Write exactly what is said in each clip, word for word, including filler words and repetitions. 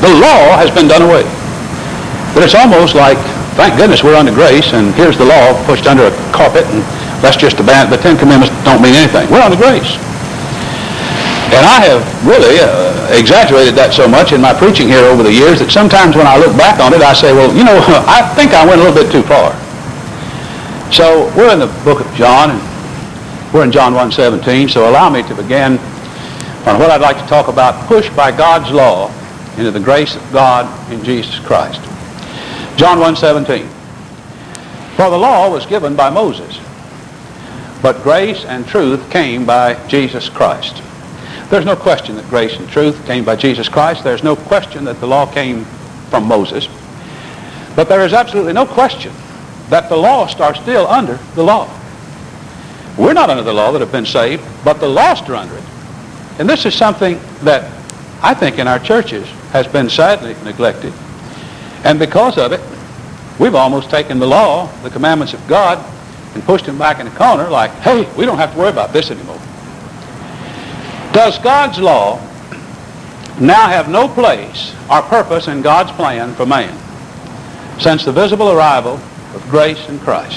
The law has been done away. But it's almost like, thank goodness we're under grace, and here's the law pushed under a carpet, and that's just the bad. The Ten Commandments don't mean anything. We're under grace. And I have really uh, exaggerated that so much in my preaching here over the years that sometimes when I look back on it, I say, well, you know, I think I went a little bit too far. So we're in the book of John, and we're in John one seventeen, so allow me to begin on what I'd like to talk about, pushed by God's law into the grace of God in Jesus Christ. John one seventeen. For the law was given by Moses, but grace and truth came by Jesus Christ. There's no question that grace and truth came by Jesus Christ. There's no question that the law came from Moses. But there is absolutely no question that the lost are still under the law. We're not under the law that have been saved, but the lost are under it. And this is something that I think in our churches has been sadly neglected. And because of it, we've almost taken the law, the commandments of God, and pushed them back in a corner like, hey, we don't have to worry about this anymore. Does God's law now have no place or purpose in God's plan for man since the visible arrival of grace in Christ?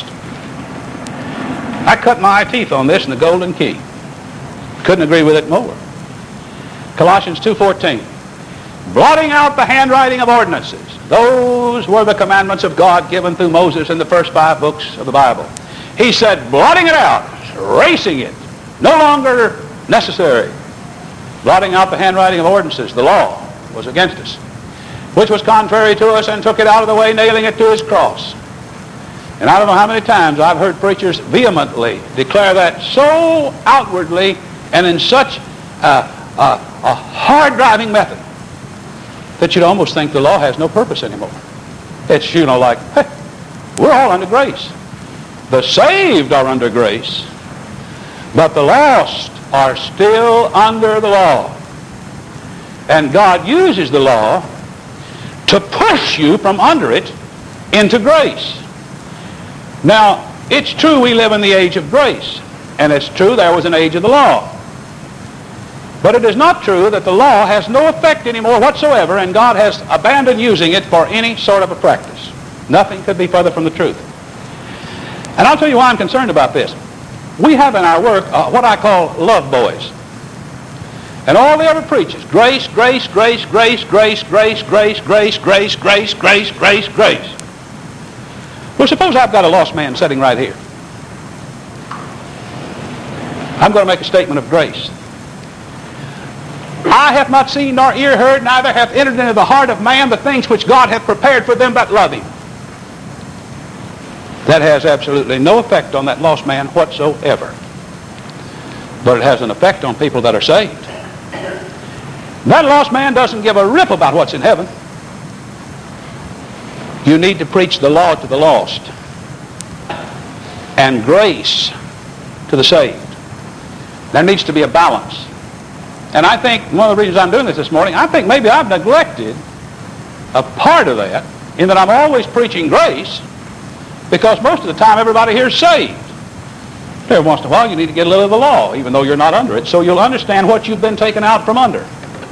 I cut my teeth on this in the Golden Key. Couldn't agree with it more. Colossians two fourteen. Blotting out the handwriting of ordinances. Those were the commandments of God given through Moses in the first five books of the Bible. He said, blotting it out, erasing it, no longer necessary. Blotting out the handwriting of ordinances. The law was against us, which was contrary to us, and took it out of the way, nailing it to his cross. And I don't know how many times I've heard preachers vehemently declare that so outwardly and in such a, a, a hard-driving method that you'd almost think the law has no purpose anymore. It's, you know, like, hey, we're all under grace. The saved are under grace, but the lost are still under the law. And God uses the law to push you from under it into grace. Now, it's true we live in the age of grace, and it's true there was an age of the law. But it is not true that the law has no effect anymore whatsoever, and God has abandoned using it for any sort of a practice. Nothing could be further from the truth. And I'll tell you why I'm concerned about this. We have in our work uh, what I call love boys. And all they ever preach is grace, grace, grace, grace, grace, grace, grace, grace, grace, grace, grace, grace, grace. Well, suppose I've got a lost man sitting right here. I'm going to make a statement of grace. Eye hath not seen nor ear heard, neither hath entered into the heart of man the things which God hath prepared for them that love him. That has absolutely no effect on that lost man whatsoever. But it has an effect on people that are saved. That lost man doesn't give a rip about what's in heaven. You need to preach the law to the lost and grace to the saved. There needs to be a balance. And I think one of the reasons I'm doing this this morning, I think maybe I've neglected a part of that in that I'm always preaching grace, because most of the time everybody here is saved. Every once in a while you need to get a little of the law, even though you're not under it, so you'll understand what you've been taken out from under.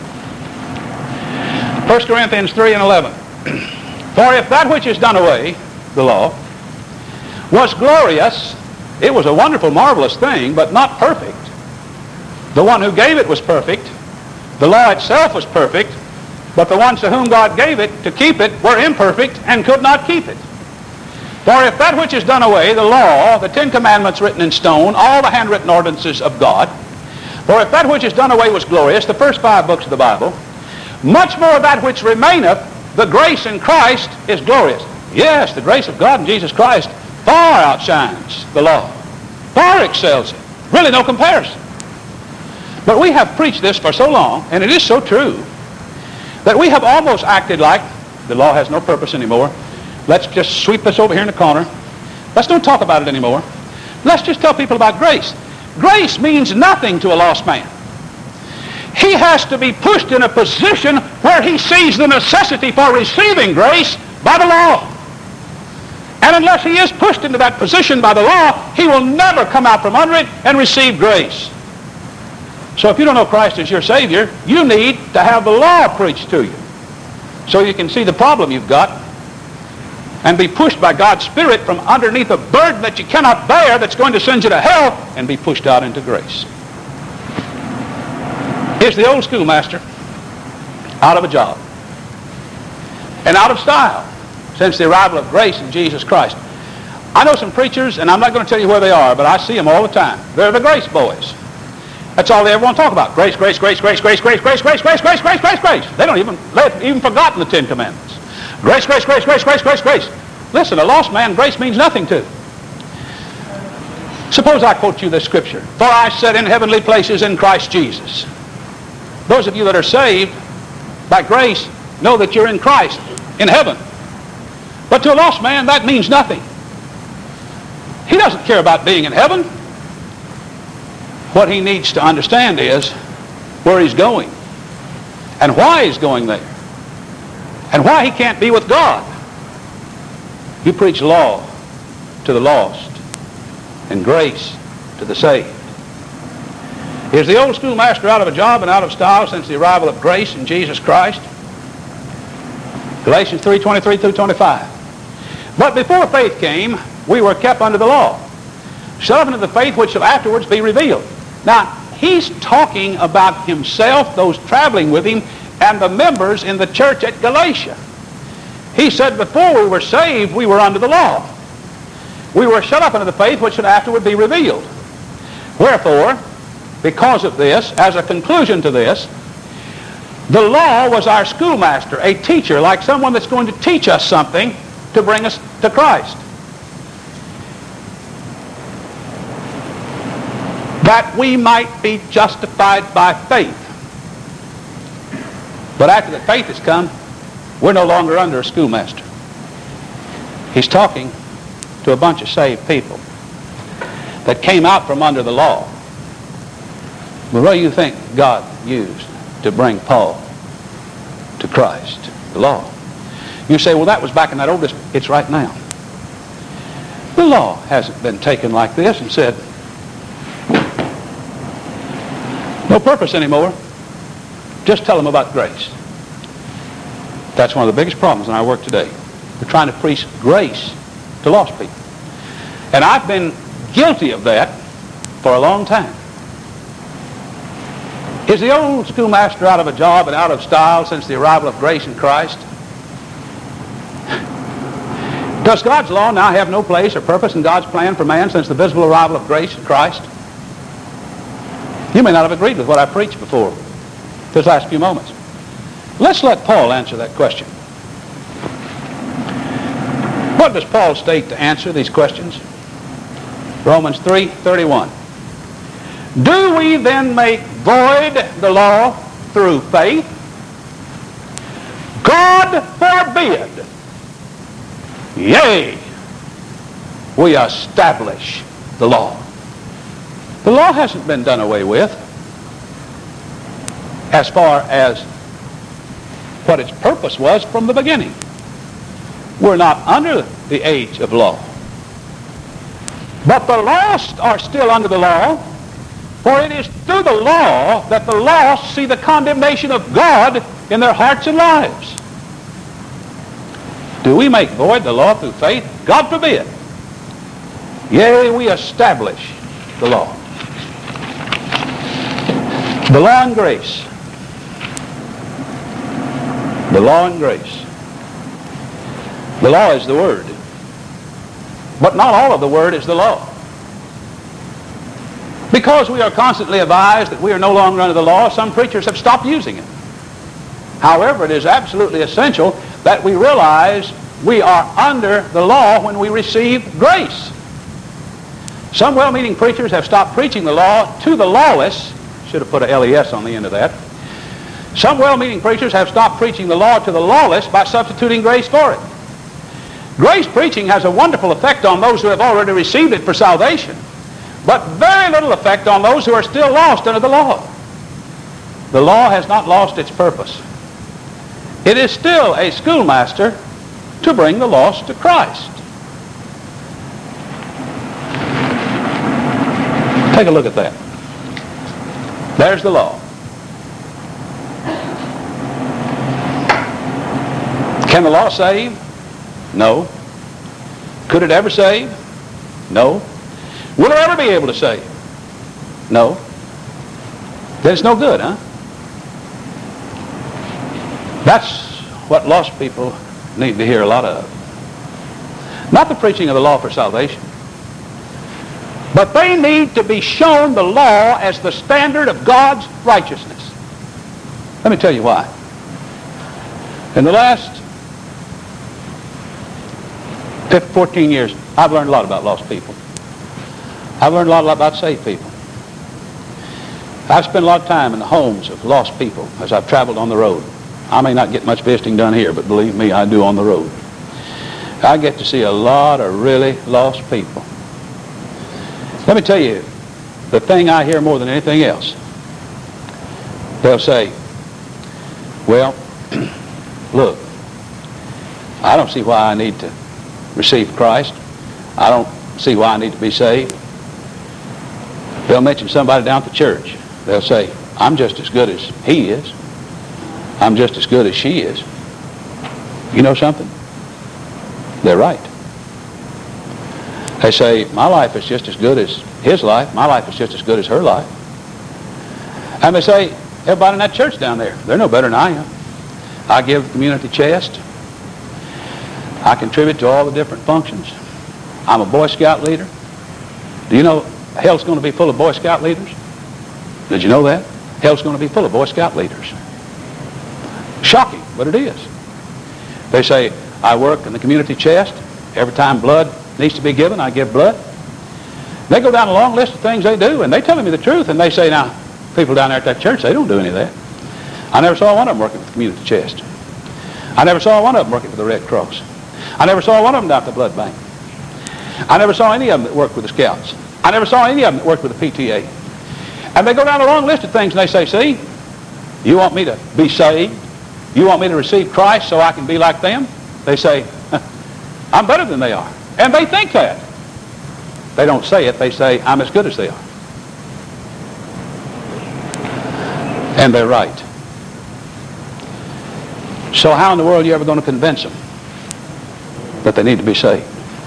First Corinthians three and eleven. For if that which is done away, the law, was glorious, it was a wonderful, marvelous thing, but not perfect. The one who gave it was perfect. The law itself was perfect, but the ones to whom God gave it to keep it were imperfect and could not keep it. For if that which is done away, the law, the Ten Commandments written in stone, all the handwritten ordinances of God, for if that which is done away was glorious, the first five books of the Bible, much more that which remaineth, the grace in Christ, is glorious. Yes, the grace of God in Jesus Christ far outshines the law, far excels it. Really no comparison. But we have preached this for so long, and it is so true, that we have almost acted like the law has no purpose anymore. Let's just sweep this over here in the corner. Let's don't talk about it anymore. Let's just tell people about grace. Grace means nothing to a lost man. He has to be pushed in a position where he sees the necessity for receiving grace by the law. And unless he is pushed into that position by the law, he will never come out from under it and receive grace. So if you don't know Christ as your Savior, you need to have the law preached to you. so you can see the problem you've got and be pushed by God's Spirit from underneath a burden that you cannot bear that's going to send you to hell and be pushed out into grace. Here's the old schoolmaster out of a job and out of style since the arrival of grace in Jesus Christ. I know some preachers, and I'm not going to tell you where they are, but I see them all the time. They're the grace boys. That's all they ever want to talk about. Grace, grace, grace, grace, grace, grace, grace, grace, grace, grace, grace, grace, grace. They don't even, they've even forgotten the Ten Commandments. Grace, grace, grace, grace, grace, grace, grace. Listen, a lost man, grace means nothing to. Suppose I quote you this scripture. For I sit in heavenly places in Christ Jesus. Those of you that are saved by grace know that you're in Christ, in heaven. But to a lost man, that means nothing. He doesn't care about being in heaven. What he needs to understand is where he's going and why he's going there and why he can't be with God. You preach law to the lost and grace to the saved. Here's the old schoolmaster out of a job and out of style since the arrival of grace in Jesus Christ. Galatians three, twenty-three through twenty-five. But before faith came, we were kept under the law, shut up into the faith which shall afterwards be revealed. Now, he's talking about himself, those traveling with him, and the members in the church at Galatia. He said before we were saved, we were under the law. We were shut up into the faith which should afterward be revealed. Wherefore, because of this, as a conclusion to this, the law was our schoolmaster, a teacher, like someone that's going to teach us something to bring us to Christ. That we might be justified by faith. But after the faith has come, we're no longer under a schoolmaster. He's talking to a bunch of saved people that came out from under the law. But what do you think God used to bring Paul to Christ? The law. You say, well, that was back in that old days. It's right now. The law hasn't been taken like this and said, no purpose anymore. Just tell them about grace. That's one of the biggest problems in our work today. We're trying to preach grace to lost people. And I've been guilty of that for a long time. Is the old schoolmaster out of a job and out of style since the arrival of grace in Christ? Does God's law now have no place or purpose in God's plan for man since the visible arrival of grace in Christ? You may not have agreed with what I preached before this last few moments. Let's let Paul answer that question. What does Paul state to answer these questions? Romans three thirty-one. Do we then make void the law through faith? God forbid. Yea, we establish the law. The law hasn't been done away with as far as what its purpose was from the beginning. We're not under the age of law. But the lost are still under the law, for it is through the law that the lost see the condemnation of God in their hearts and lives. Do we make void the law through faith? God forbid. Yea, we establish the law. The law and grace. The law and grace. The law is the Word. But not all of the Word is the law. Because we are constantly advised that we are no longer under the law, some preachers have stopped using it. However, it is absolutely essential that we realize we are under the law when we receive grace. Some well-meaning preachers have stopped preaching the law to the lawless. Should have put a L E S on the end of that. Some well-meaning preachers have stopped preaching the law to the lawless by substituting grace for it. Grace preaching has a wonderful effect on those who have already received it for salvation, but very little effect on those who are still lost under the law. The law has not lost its purpose. It is still a schoolmaster to bring the lost to Christ. Take a look at that. There's the law. Can the law save? No. Could it ever save? No. Will it ever be able to save? No. Then it's no good, huh? That's what lost people need to hear a lot of. Not the preaching of the law for salvation, but they need to be shown the law as the standard of God's righteousness. Let me tell you why. In the last fourteen years, I've learned a lot about lost people. I've learned a lot about saved people. I've spent a lot of time in the homes of lost people as I've traveled on the road. I may not get much visiting done here, but believe me, I do on the road. I get to see a lot of really lost people. Let me tell you, the thing I hear more than anything else, they'll say, well, look, I don't see why I need to receive Christ. I don't see why I need to be saved. They'll mention somebody down at the church. They'll say, I'm just as good as he is. I'm just as good as she is. You know something? They're right. They say, my life is just as good as his life. My life is just as good as her life. And they say, everybody in that church down there, they're no better than I am. I give the community chest. I contribute to all the different functions. I'm a Boy Scout leader. Do you know hell's going to be full of Boy Scout leaders? Did you know that? Hell's going to be full of Boy Scout leaders. Shocking, but it is. They say, I work in the community chest. Every time blood needs to be given, I give blood. They go down a long list of things they do, and they telling me the truth, and they say, now, people down there at that church, they don't do any of that. I never saw one of them working for the community chest. I never saw one of them working for the Red Cross. I never saw one of them down at the blood bank. I never saw any of them that worked with the Scouts. I never saw any of them that worked with the P T A. And they go down a long list of things, and they say, see, you want me to be saved? You want me to receive Christ so I can be like them? They say, I'm better than they are. And they think that. They don't say it. They say, I'm as good as they are. And they're right. So how in the world are you ever going to convince them that they need to be saved?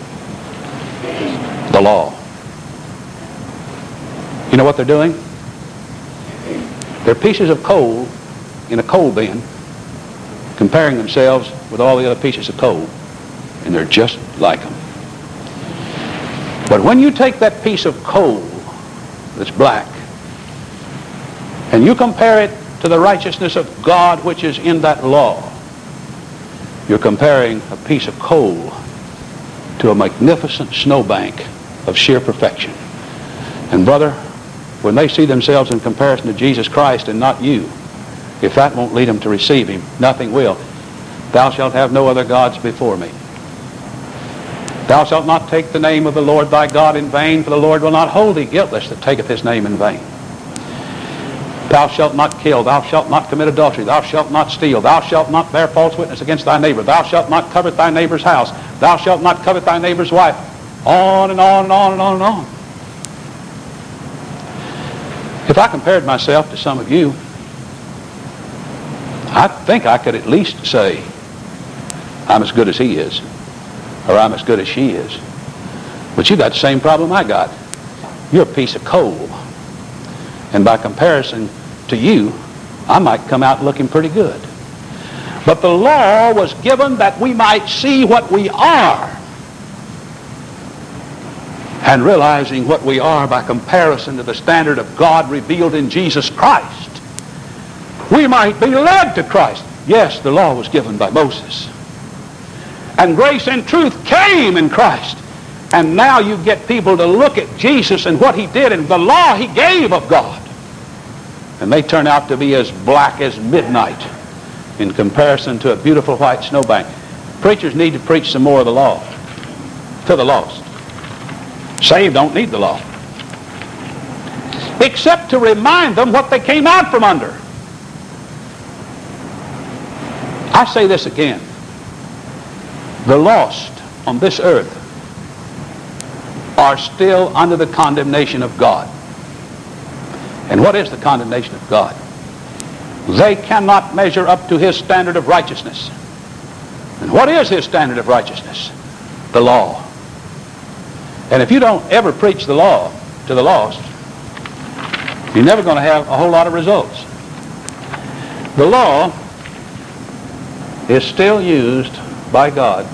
The law. You know what they're doing? They're pieces of coal in a coal bin, comparing themselves with all the other pieces of coal, and they're just like them. But when you take that piece of coal that's black and you compare it to the righteousness of God which is in that law, you're comparing a piece of coal to a magnificent snowbank of sheer perfection. And brother, when they see themselves in comparison to Jesus Christ and not you, if that won't lead them to receive him, nothing will. Thou shalt have no other gods before me. Thou shalt not take the name of the Lord thy God in vain, for the Lord will not hold thee guiltless that taketh his name in vain. Thou shalt not kill. Thou shalt not commit adultery. Thou shalt not steal. Thou shalt not bear false witness against thy neighbor. Thou shalt not covet thy neighbor's house. Thou shalt not covet thy neighbor's wife. On and on and on and on and on. If I compared myself to some of you, I think I could at least say, I'm as good as he is, or I'm as good as she is. But you got the same problem I got. You're a piece of coal. And by comparison to you, I might come out looking pretty good. But the law was given that we might see what we are. And realizing what we are by comparison to the standard of God revealed in Jesus Christ, we might be led to Christ. Yes, the law was given by Moses. And grace and truth came in Christ. And now you get people to look at Jesus and what he did and the law he gave of God. And they turn out to be as black as midnight in comparison to a beautiful white snowbank. Preachers need to preach some more of the law to the lost. Saved don't need the law, except to remind them what they came out from under. I say this again. The lost on this earth are still under the condemnation of God. And what is the condemnation of God? They cannot measure up to his standard of righteousness. And what is his standard of righteousness? The law. And if you don't ever preach the law to the lost, you're never going to have a whole lot of results. The law is still used by God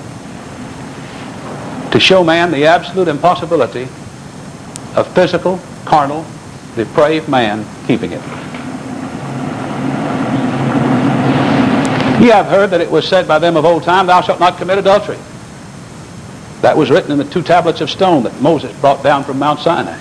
to show man the absolute impossibility of physical, carnal, depraved man keeping it. Ye have heard that it was said by them of old time, thou shalt not commit adultery. That was written in the two tablets of stone that Moses brought down from Mount Sinai.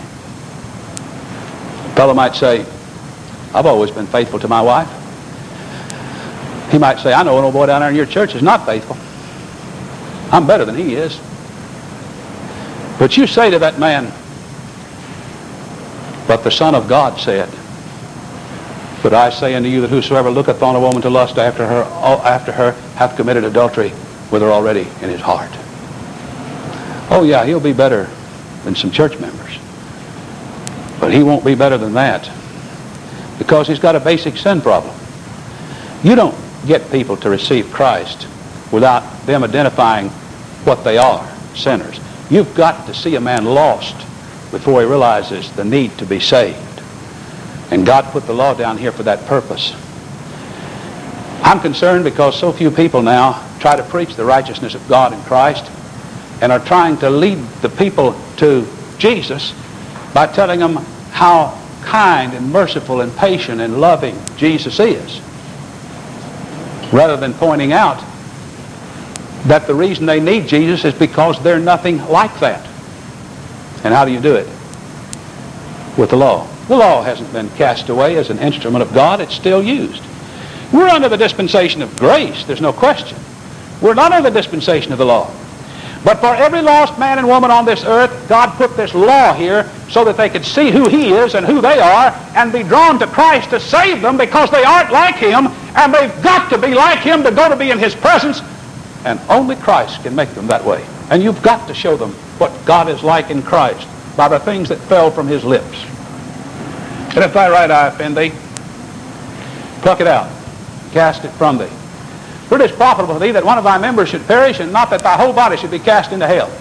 A fellow might say, I've always been faithful to my wife. He might say, I know an old boy down there in your church is not faithful. I'm better than he is. But you say to that man, but the Son of God said, but I say unto you that whosoever looketh on a woman to lust after her, after her hath committed adultery with her already in his heart. Oh yeah, he'll be better than some church members. But he won't be better than that, because he's got a basic sin problem. You don't get people to receive Christ without them identifying what they are, sinners. You've got to see a man lost before he realizes the need to be saved. And God put the law down here for that purpose. I'm concerned because so few people now try to preach the righteousness of God in Christ and are trying to lead the people to Jesus by telling them how kind and merciful and patient and loving Jesus is, rather than pointing out that the reason they need Jesus is because they're nothing like that. And how do you do it? With the law. The law hasn't been cast away as an instrument of God. It's still used. We're under the dispensation of grace. There's no question. We're not under the dispensation of the law. But for every lost man and woman on this earth, God put this law here so that they could see who he is and who they are and be drawn to Christ to save them, because they aren't like him, and they've got to be like him to go to be in his presence. And only Christ can make them that way. And you've got to show them what God is like in Christ by the things that fell from his lips. And if thy right eye offend thee, pluck it out, cast it from thee. For it is profitable for thee that one of thy members should perish, and not that thy whole body should be cast into hell.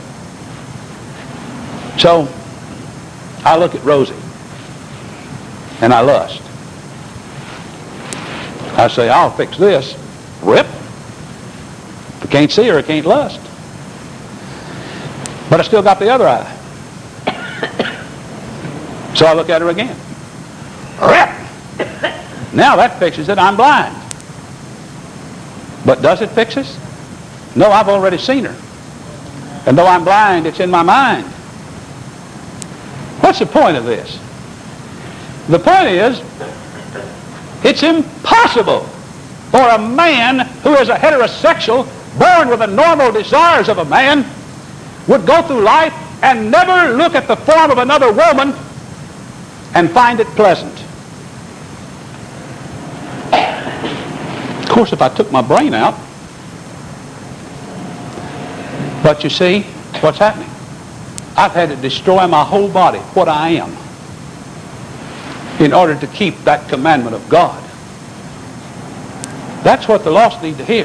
So, I look at Rosie, and I lust. I say, I'll fix this. Rip. If I can't see her, I can't lust. But I still got the other eye. So I look at her again. Rip. Now that fixes it. I'm blind. But does it fix us? No, I've already seen her. And though I'm blind, it's in my mind. What's the point of this? The point is, it's impossible for a man who is a heterosexual, born with the normal desires of a man, would go through life and never look at the form of another woman and find it pleasant. Of course, if I took my brain out, but you see what's happening. I've had to destroy my whole body, what I am, in order to keep that commandment of God. That's what the lost need to hear.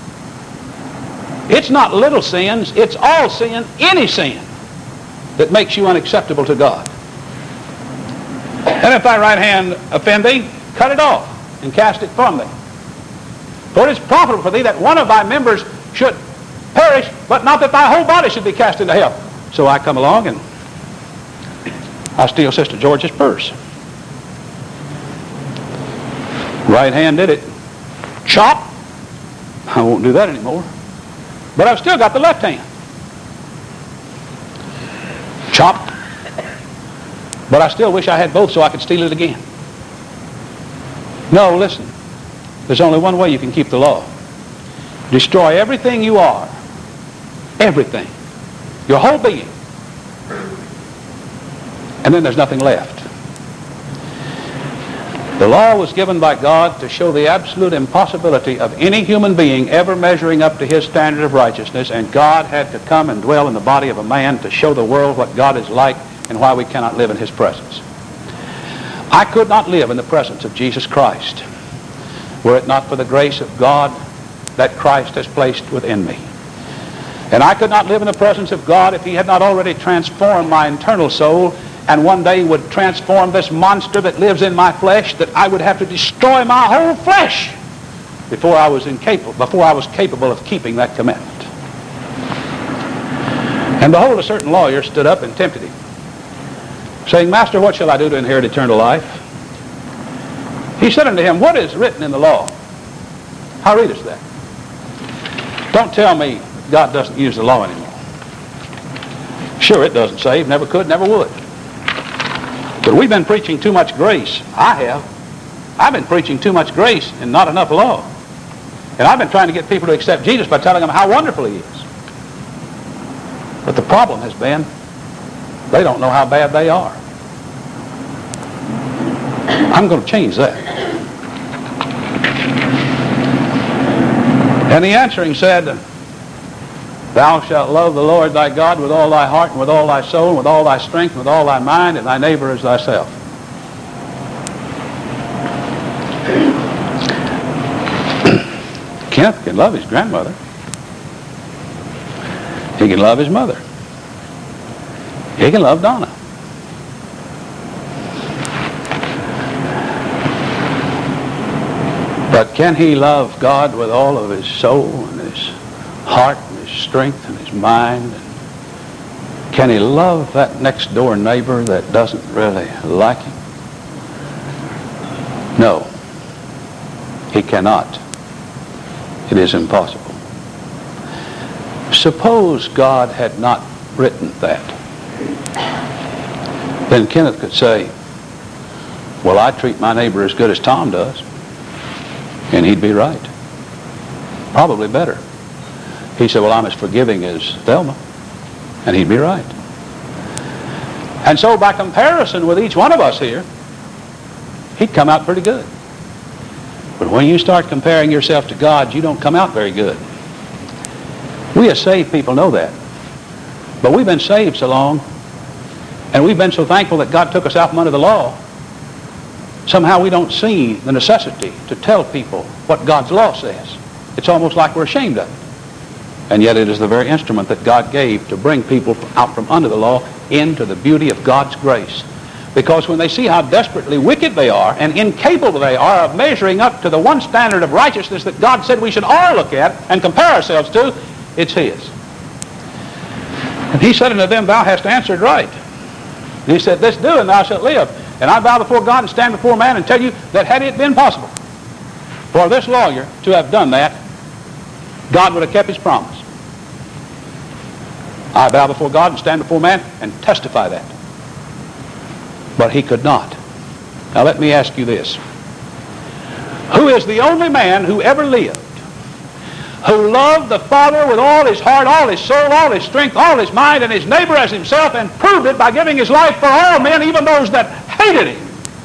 It's not little sins, it's all sin, any sin, that makes you unacceptable to God. And if thy right hand offend thee, cut it off and cast it from thee. For it is profitable for thee that one of thy members should perish, but not that thy whole body should be cast into hell. So I come along and I steal Sister George's purse. Right hand did it. Chop. I won't do that anymore. But I've still got the left hand. Chop. But I still wish I had both so I could steal it again. No, listen. There's only one way you can keep the law. Destroy everything you are. Everything. Your whole being. And then there's nothing left. The law was given by God to show the absolute impossibility of any human being ever measuring up to his standard of righteousness, and God had to come and dwell in the body of a man to show the world what God is like and why we cannot live in his presence. I could not live in the presence of Jesus Christ were it not for the grace of God that Christ has placed within me. And I could not live in the presence of God if he had not already transformed my internal soul, and one day would transform this monster that lives in my flesh, that I would have to destroy my whole flesh before I was incapable, before I was capable of keeping that commandment. And behold, a certain lawyer stood up and tempted him, saying, Master, what shall I do to inherit eternal life? He said unto him, What is written in the law? How readest thou? Don't tell me God doesn't use the law anymore. Sure, it doesn't save, never could, never would. But we've been preaching too much grace. I have. I've been preaching too much grace and not enough law. And I've been trying to get people to accept Jesus by telling them how wonderful he is. But the problem has been, they don't know how bad they are. I'm going to change that. And the answering said, Thou shalt love the Lord thy God with all thy heart and with all thy soul and with all thy strength and with all thy mind, and thy neighbor as thyself. Kenneth can love his grandmother. He can love his mother. He can love Donna. But can he love God with all of his soul and his heart and his strength and his mind? Can he love that next door neighbor that doesn't really like him? No, he cannot. It is impossible. Suppose God had not written that. Then Kenneth could say, well, I treat my neighbor as good as Tom does. And he'd be right. Probably better. He said, well, I'm as forgiving as Thelma. And he'd be right. And so by comparison with each one of us here, he'd come out pretty good. But when you start comparing yourself to God, you don't come out very good. We as saved people know that. But we've been saved so long, and we've been so thankful that God took us out from under the law, somehow we don't see the necessity to tell people what God's law says. It's almost like we're ashamed of it. And yet it is the very instrument that God gave to bring people out from under the law into the beauty of God's grace. Because when they see how desperately wicked they are and incapable they are of measuring up to the one standard of righteousness that God said we should all look at and compare ourselves to, it's his. And he said unto them, Thou hast answered right. And he said, This do, and thou shalt live. And I vow before God and stand before man and tell you that had it been possible for this lawyer to have done that, God would have kept his promise. I vow before God and stand before man and testify that. But he could not. Now let me ask you this. Who is the only man who ever lived who loved the Father with all his heart, all his soul, all his strength, all his mind, and his neighbor as himself, and proved it by giving his life for all men, even those that hated him?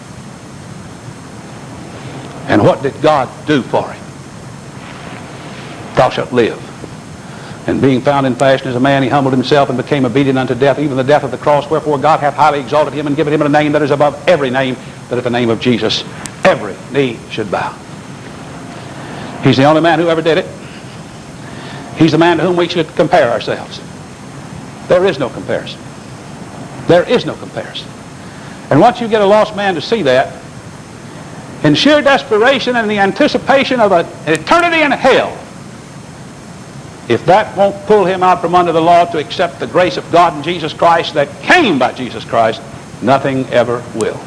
And what did God do for him? Thou shalt live. And being found in fashion as a man, he humbled himself and became obedient unto death, even the death of the cross. Wherefore God hath highly exalted him and given him a name that is above every name, that at the name of Jesus every knee should bow. He's the only man who ever did it. He's the man to whom we should compare ourselves. There is no comparison. There is no comparison. And once you get a lost man to see that, in sheer desperation and the anticipation of an eternity in hell, if that won't pull him out from under the law to accept the grace of God in Jesus Christ that came by Jesus Christ, nothing ever will.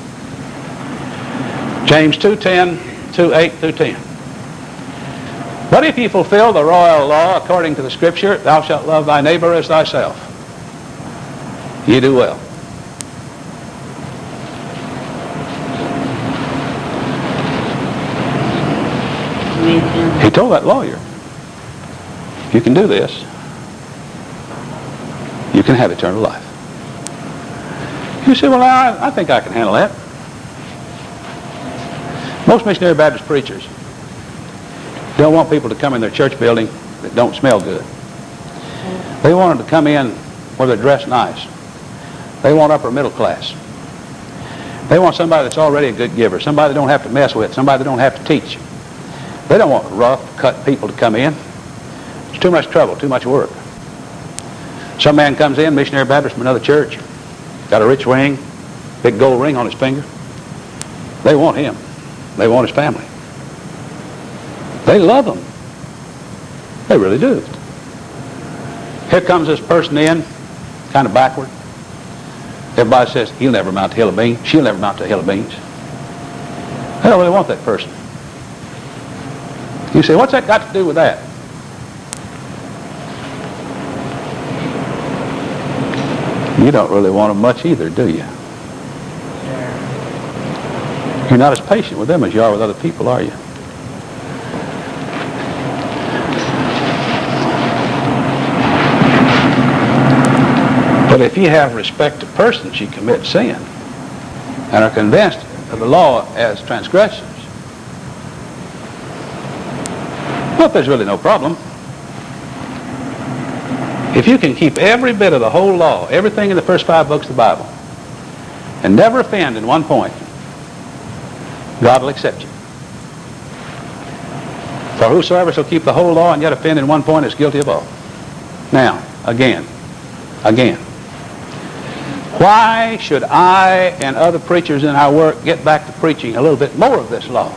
James two ten, two eight through ten. But if ye fulfill the royal law according to the Scripture, thou shalt love thy neighbor as thyself, ye do well. He told that lawyer, you can do this. You can have eternal life. You say, well, I, I think I can handle that. Most missionary Baptist preachers don't want people to come in their church building that don't smell good. They want them to come in where they're dressed nice. They want upper middle class. They want somebody that's already a good giver, somebody they don't have to mess with, somebody they don't have to teach. They don't want rough, cut people to come in. It's too much trouble, too much work. Some man comes in, missionary Baptist from another church, got a rich ring, big gold ring on his finger. They want him. They want his family. They love him. They really do. Here comes this person in, kind of backward. Everybody says, he'll never amount to a hill of beans. She'll never amount to a hill of beans. They don't really want that person. You say, what's that got to do with that? You don't really want them much either, do you? You're not as patient with them as you are with other people, are you? But if you have respect to persons, you commit sin and are convinced of the law as transgressions. Well, there's really no problem. If you can keep every bit of the whole law, everything in the first five books of the Bible, and never offend in one point, God will accept you. For whosoever shall keep the whole law and yet offend in one point is guilty of all. Now, again, again, why should I and other preachers in our work get back to preaching a little bit more of this law?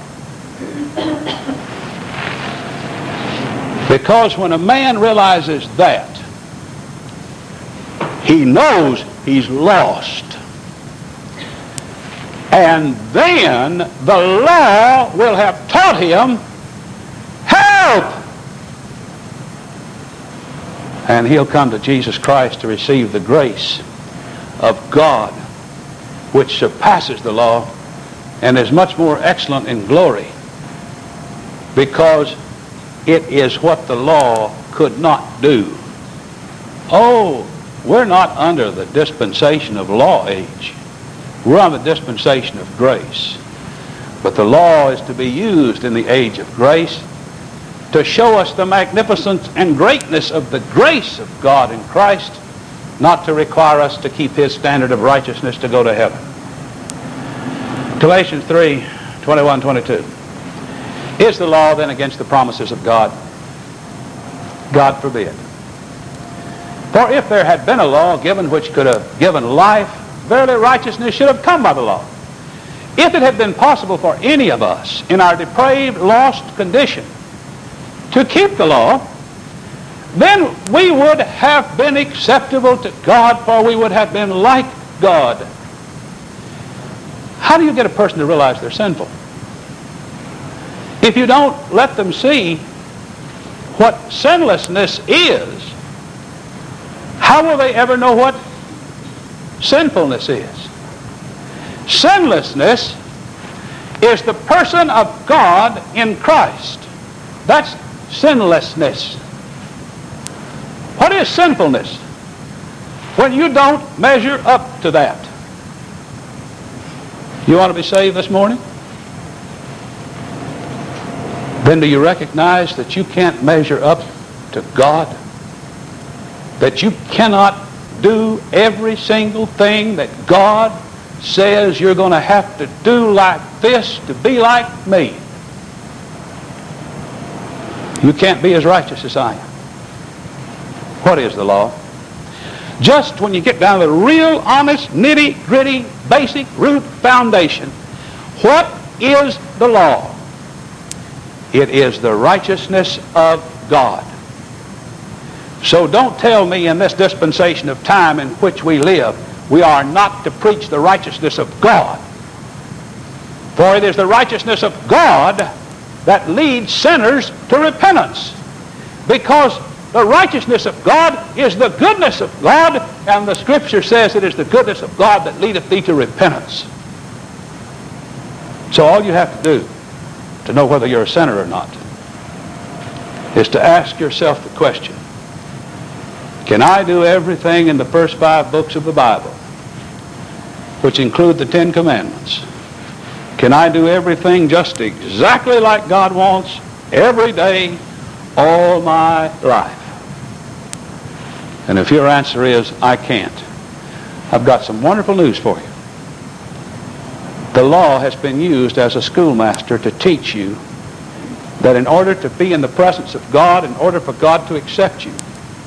Because when a man realizes that, he knows he's lost. And then the law will have taught him help. And he'll come to Jesus Christ to receive the grace of God, which surpasses the law and is much more excellent in glory, because it is what the law could not do. Oh, we're not under the dispensation of law age. We're on the dispensation of grace. But the law is to be used in the age of grace to show us the magnificence and greatness of the grace of God in Christ, not to require us to keep his standard of righteousness to go to heaven. Galatians three, twenty-one, twenty-two. Is the law then against the promises of God? God forbid. For if there had been a law given which could have given life, verily righteousness should have come by the law. If it had been possible for any of us in our depraved, lost condition to keep the law, then we would have been acceptable to God, for we would have been like God. How do you get a person to realize they're sinful? If you don't let them see what sinlessness is, how will they ever know what sinfulness is? Sinlessness is the person of God in Christ. That's sinlessness. What is sinfulness? When you don't measure up to that. You want to be saved this morning? Then do you recognize that you can't measure up to God? That you cannot do every single thing that God says you're going to have to do like this to be like me? You can't be as righteous as I am. What is the law? Just when you get down to the real, honest, nitty-gritty, basic, root foundation, what is the law? It is the righteousness of God. So don't tell me in this dispensation of time in which we live, we are not to preach the righteousness of God. For it is the righteousness of God that leads sinners to repentance. Because the righteousness of God is the goodness of God, and the Scripture says it is the goodness of God that leadeth thee to repentance. So all you have to do to know whether you're a sinner or not is to ask yourself the question, can I do everything in the first five books of the Bible, which include the Ten Commandments? Can I do everything just exactly like God wants every day, all my life? And if your answer is, I can't, I've got some wonderful news for you. The law has been used as a schoolmaster to teach you that in order to be in the presence of God, in order for God to accept you,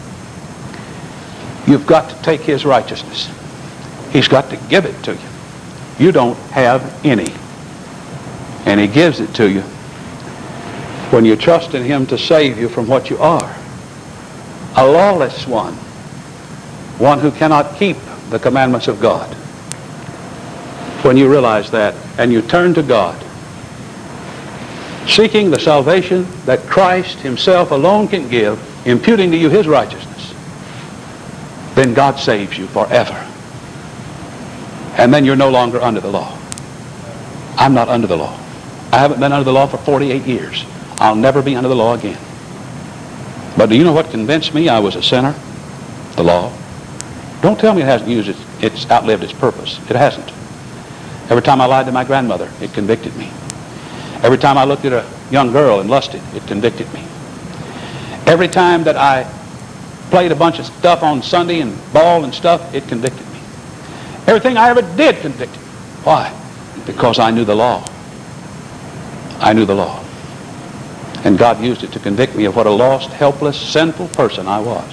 you've got to take his righteousness. He's got to give it to you. You don't have any. And he gives it to you when you trust in him to save you from what you are. A lawless one. One who cannot keep the commandments of God. When you realize that and you turn to God, seeking the salvation that Christ himself alone can give, imputing to you his righteousness, then God saves you forever. And then you're no longer under the law. I'm not under the law. I haven't been under the law for forty-eight years. I'll never be under the law again. But do you know what convinced me I was a sinner? The law. Don't tell me it hasn't used its, it's outlived its purpose. It hasn't. Every time I lied to my grandmother, it convicted me. Every time I looked at a young girl and lusted, it convicted me. Every time that I played a bunch of stuff on Sunday and ball and stuff, it convicted me. Everything I ever did convicted me. Why? Because I knew the law. I knew the law. And God used it to convict me of what a lost, helpless, sinful person I was.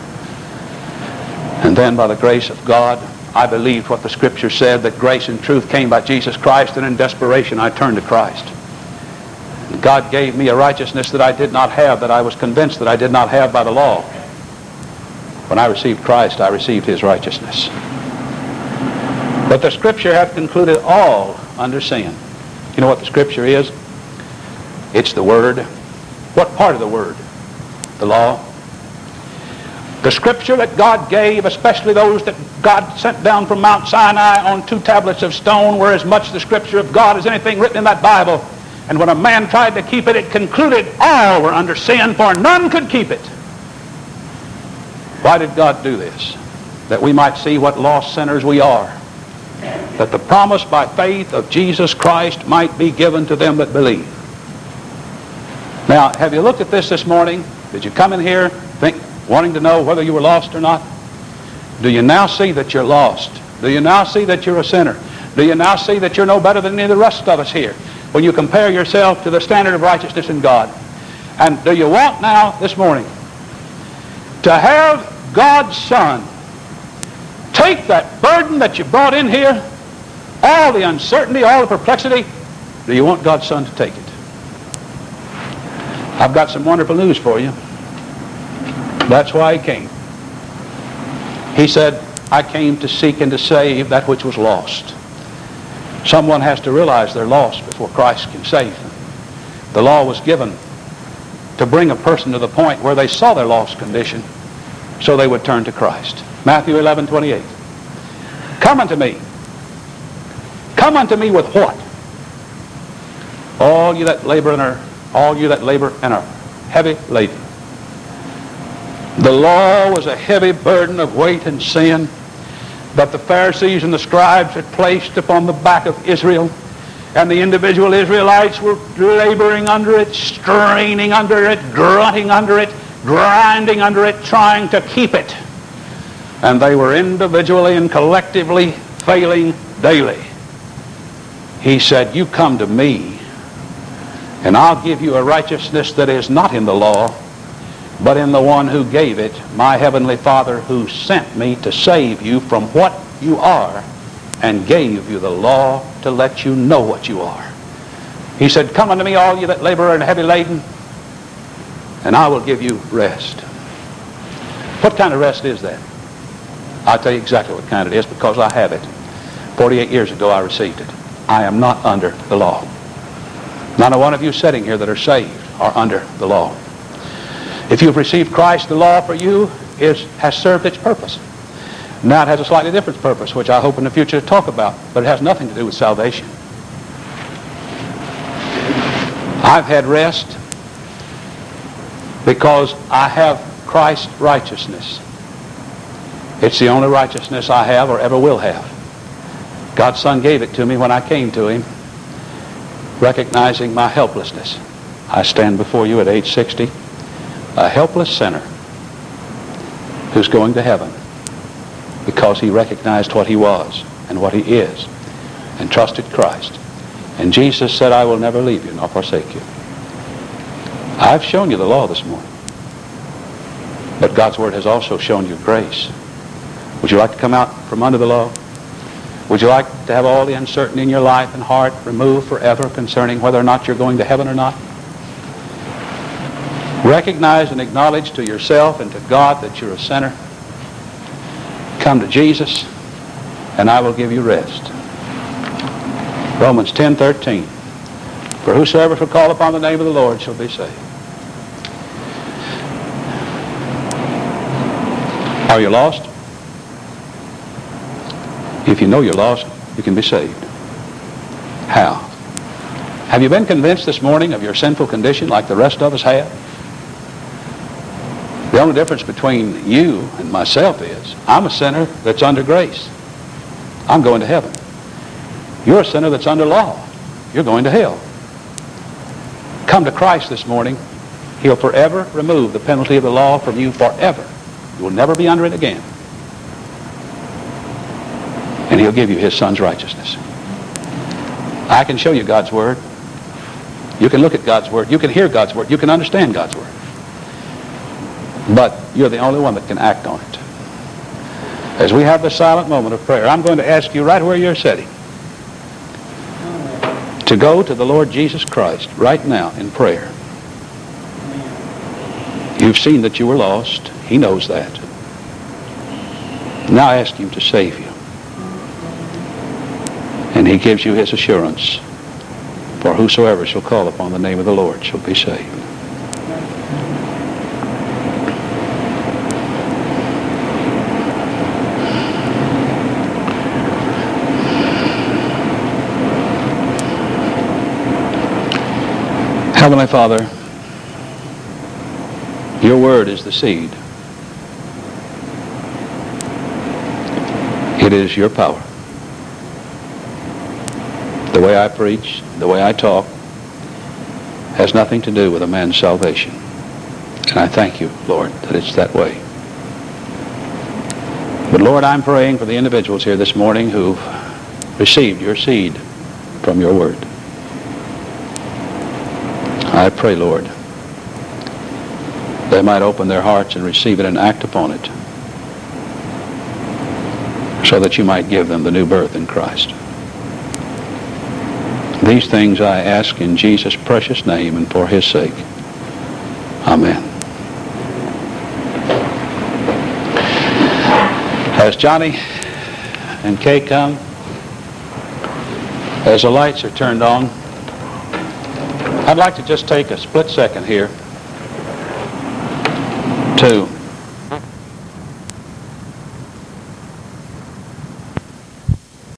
And then by the grace of God, I believed what the Scripture said, that grace and truth came by Jesus Christ, and in desperation I turned to Christ. And God gave me a righteousness that I did not have, that I was convinced that I did not have by the law. When I received Christ, I received his righteousness. But the Scripture hath concluded all under sin. You know what the Scripture is? It's the Word. What part of the Word? The law. The Scripture that God gave, especially those that God sent down from Mount Sinai on two tablets of stone, were as much the Scripture of God as anything written in that Bible. And when a man tried to keep it, it concluded all were under sin, for none could keep it. Why did God do this? That we might see what lost sinners we are. That the promise by faith of Jesus Christ might be given to them that believe. Now, have you looked at this this morning? Did you come in here think, wanting to know whether you were lost or not? Do you now see that you're lost? Do you now see that you're a sinner? Do you now see that you're no better than any of the rest of us here when you compare yourself to the standard of righteousness in God? And do you want now, this morning, to have God's Son take that burden that you brought in here, all the uncertainty, all the perplexity? Do you want God's Son to take it? I've got some wonderful news for you. That's why he came. He said, I came to seek and to save that which was lost. Someone has to realize they're lost before Christ can save them. The law was given to bring a person to the point where they saw their lost condition so they would turn to Christ. Matthew eleven twenty-eight. Come unto me. Come unto me with what? All you that labor and are, all you that labor and are heavy laden. The law was a heavy burden of weight and sin that the Pharisees and the scribes had placed upon the back of Israel. And the individual Israelites were laboring under it, straining under it, grunting under it, grinding under it, trying to keep it. And they were individually and collectively failing daily. He said, you come to me, and I'll give you a righteousness that is not in the law, but in the one who gave it, my heavenly Father, who sent me to save you from what you are and gave you the law to let you know what you are. He said, come unto me, all you that labor and are heavy laden, and I will give you rest. What kind of rest is that? I'll tell you exactly what kind it is, because I have it. forty-eight years ago I received it. I am not under the law. None of one of you sitting here that are saved are under the law. If you've received Christ, the law for you is, has served its purpose. Now it has a slightly different purpose, which I hope in the future to talk about, but it has nothing to do with salvation. I've had rest because I have Christ's righteousness. It's the only righteousness I have or ever will have. God's Son gave it to me when I came to him, recognizing my helplessness. I stand before you at age sixty, a helpless sinner who's going to heaven because he recognized what he was and what he is and trusted Christ. And Jesus said, I will never leave you nor forsake you. I've shown you the law this morning. But God's Word has also shown you grace. Would you like to come out from under the law? Would you like to have all the uncertainty in your life and heart removed forever concerning whether or not you're going to heaven or not? Recognize and acknowledge to yourself and to God that you're a sinner. Come to Jesus, and I will give you rest. Romans ten thirteen. For whosoever shall call upon the name of the Lord shall be saved. Are you lost? If you know you're lost, you can be saved. How? Have you been convinced this morning of your sinful condition like the rest of us have? The only difference between you and myself is I'm a sinner that's under grace. I'm going to heaven. You're a sinner that's under law. You're going to hell. Come to Christ this morning. He'll forever remove the penalty of the law from you forever. You will never be under it again. And He'll give you His Son's righteousness. I can show you God's Word. You can look at God's Word. You can hear God's Word. You can understand God's Word. But you're the only one that can act on it. As we have this silent moment of prayer, I'm going to ask you right where you're sitting to go to the Lord Jesus Christ right now in prayer. You've seen that you were lost. He knows that. Now ask Him to save you. And He gives you His assurance. For whosoever shall call upon the name of the Lord shall be saved. Heavenly Father, your Word is the seed. It is your power. The way I preach, the way I talk, has nothing to do with a man's salvation. And I thank you, Lord, that it's that way. But Lord, I'm praying for the individuals here this morning who've received your seed from your Word. I pray, Lord, they might open their hearts and receive it and act upon it so that you might give them the new birth in Christ. These things I ask in Jesus' precious name and for His sake. Amen. As Johnny and Kay come, as the lights are turned on, I'd like to just take a split second here to